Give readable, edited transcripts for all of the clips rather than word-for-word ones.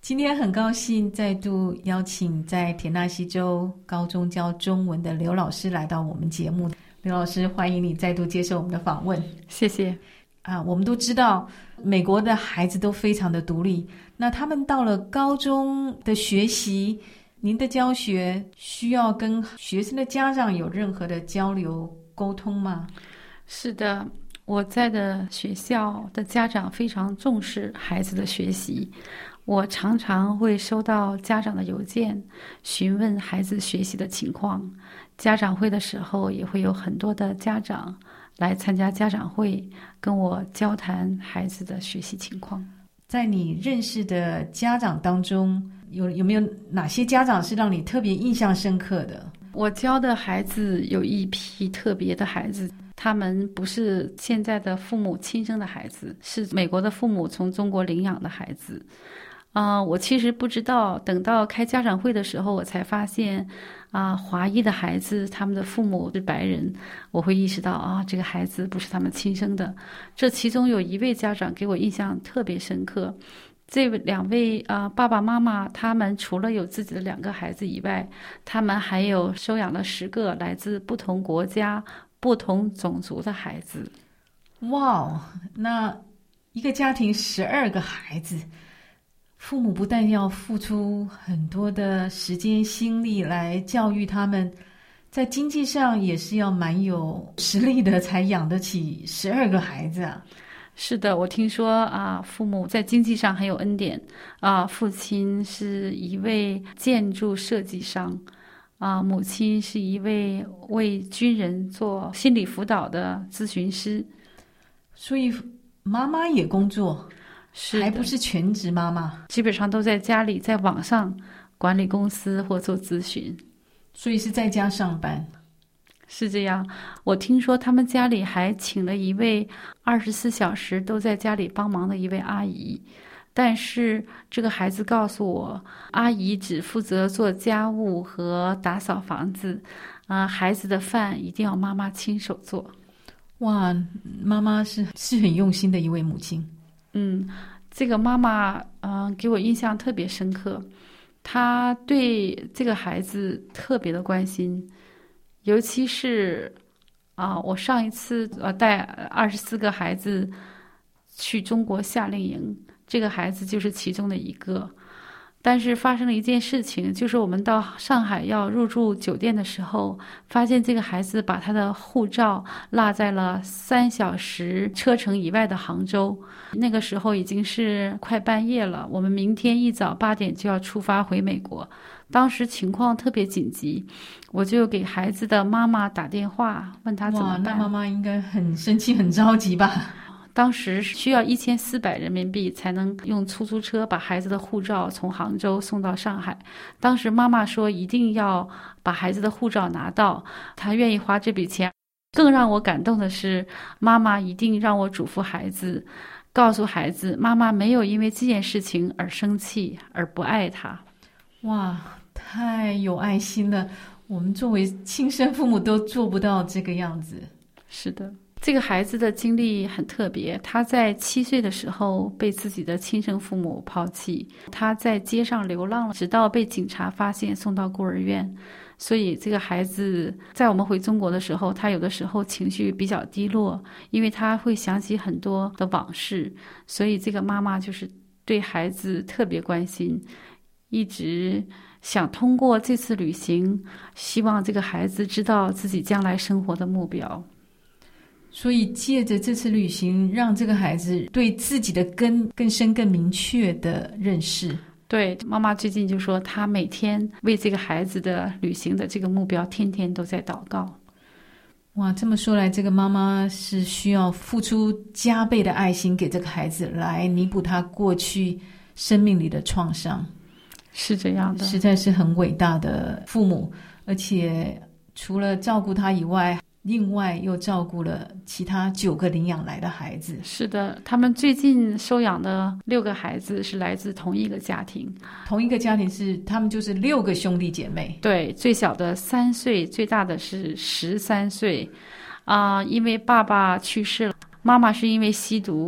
今天很高兴再度邀请在田纳西州高中教中文的刘老师来到我们节目。刘老师，欢迎你再度接受我们的访问。 谢谢。 我们都知道美国的孩子都非常的独立，那他们到了高中的学习，您的教学需要跟学生的家长有任何的交流沟通吗？ 是的，我在的学校的家长非常重视孩子的学习，我常常会收到家长的邮件，询问孩子学习的情况。家长会的时候，也会有很多的家长来参加家长会，跟我交谈孩子的学习情况。 在你认识的家长当中，有没有哪些家长是让你特别印象深刻的？ 我教的孩子有一批特别的孩子，他们不是现在的父母亲生的孩子，是美国的父母从中国领养的孩子。我其实不知道，等到开家长会的时候，我才发现华裔的孩子他们的父母是白人，我会意识到这个孩子不是他们亲生的。这其中有一位家长给我印象特别深刻，这两位爸爸妈妈他们除了有自己的2个孩子以外，他们还有收养了10个来自不同国家不同种族的孩子。 哇，那一个家庭12个孩子，父母不但要付出很多的时间心力来教育他们，在经济上也是要蛮有实力的，才养得起12个孩子啊。 是的，我听说父母在经济上很有恩典父亲是一位建筑设计商母亲是一位为军人做心理辅导的咨询师， 所以妈妈也工作， 是还不是全职妈妈， 基本上都在家里，在网上管理公司或做咨询， 所以是在家上班。 是这样。我听说他们家里还请了一位24小时都在家里帮忙的一位阿姨，但是这个孩子告诉我，阿姨只负责做家务和打扫房子孩子的饭一定要妈妈亲手做。 哇，妈妈是很用心的一位母亲。 这个妈妈给我印象特别深刻，她对这个孩子特别的关心，尤其是我上一次带24个孩子去中国夏令营，这个孩子就是其中的一个。但是发生了一件事情，就是我们到上海要入住酒店的时候，发现这个孩子把他的护照落在了3小时车程以外的杭州。那个时候已经是快半夜了，我们明天一早8点就要出发回美国。当时情况特别紧急，我就给孩子的妈妈打电话，问他怎么办。 哇，那妈妈应该很生气很着急吧？ 当时需要1400人民币才能用出租车把孩子的护照从杭州送到上海。当时妈妈说一定要把孩子的护照拿到，她愿意花这笔钱。更让我感动的是，妈妈一定让我嘱咐孩子，告诉孩子妈妈没有因为这件事情而生气而不爱他。 哇，太有爱心了，我们作为亲生父母都做不到这个样子。 是的，这个孩子的经历很特别，他在7岁的时候被自己的亲生父母抛弃，他在街上流浪了，直到被警察发现送到孤儿院。所以这个孩子在我们回中国的时候，他有的时候情绪比较低落，因为他会想起很多的往事，所以这个妈妈就是对孩子特别关心，一直想通过这次旅行，希望这个孩子知道自己将来生活的目标。 所以借着这次旅行，让这个孩子对自己的根更深更明确的认识。 对，妈妈最近就说她每天为这个孩子的旅行的这个目标天天都在祷告。 哇，这么说来，这个妈妈是需要付出加倍的爱心给这个孩子，来弥补他过去生命里的创伤。 是这样的， 实在是很伟大的父母，而且除了照顾他以外，另外又照顾了其他9个领养来的孩子。 是的，他们最近收养的6个孩子是来自同一个家庭。 同一个家庭是他们就是6个兄弟姐妹。 对，最小的3岁，最大的是13岁。因为爸爸去世了，妈妈是因为吸毒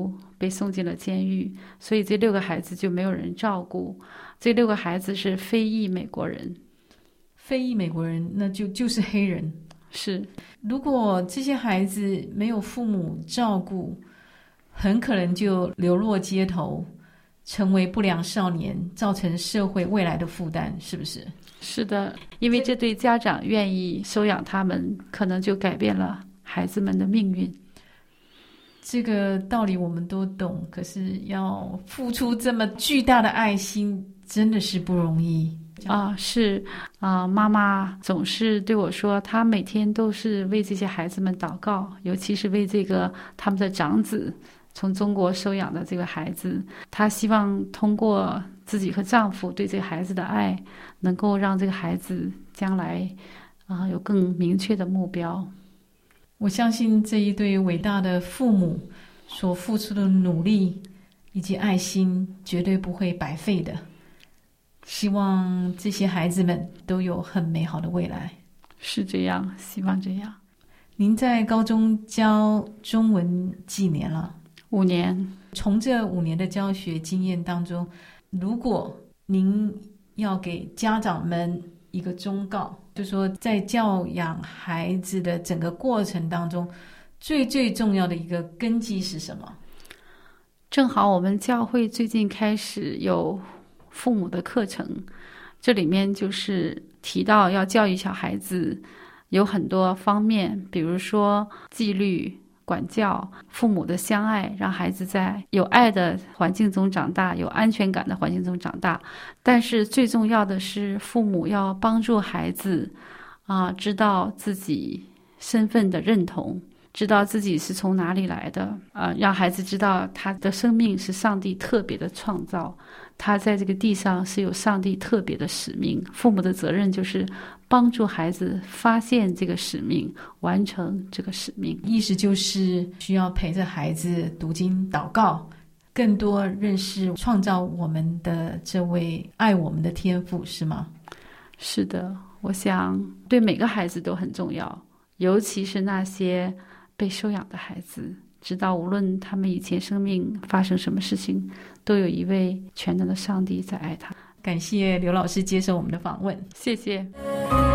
被送进了监狱，所以这6个孩子就没有人照顾。这6个孩子是非裔美国人。 非裔美国人，那就是黑人。 是， 如果这些孩子没有父母照顾，很可能就流落街头，成为不良少年，造成社会未来的负担，是不是？ 是的，因为这对家长愿意收养他们，可能就改变了孩子们的命运。 这个道理我们都懂，可是要付出这么巨大的爱心，真的是不容易。 是妈妈总是对我说，她每天都是为这些孩子们祷告，尤其是为这个他们的长子从中国收养的这个孩子，她希望通过自己和丈夫对这个孩子的爱，能够让这个孩子将来有更明确的目标。 我相信这一对伟大的父母所付出的努力以及爱心绝对不会白费的。希望这些孩子们都有很美好的未来。 是这样，希望这样。 您在高中教中文几年了？5 年。 从这5年的教学经验当中，如果您要给家长们一个忠告，就说在教养孩子的整个过程当中，最重要的一个根基是什么？ 正好我们教会最近开始有父母的课程，这里面就是提到要教育小孩子有很多方面，比如说纪律、管教、父母的相爱，让孩子在有爱的环境中长大，有安全感的环境中长大。但是最重要的是，父母要帮助孩子知道自己身份的认同，知道自己是从哪里来的，让孩子知道他的生命是上帝特别的创造，他在这个地上是有上帝特别的使命。父母的责任就是帮助孩子发现这个使命，完成这个使命。 意思就是需要陪着孩子读经祷告，更多认识创造我们的这位爱我们的天父，是吗？ 是的，我想对每个孩子都很重要，尤其是那些被收养的孩子，知道无论他们以前生命发生什么事情，都有一位全能的上帝在爱他。 感谢刘老师接受我们的访问。 谢谢。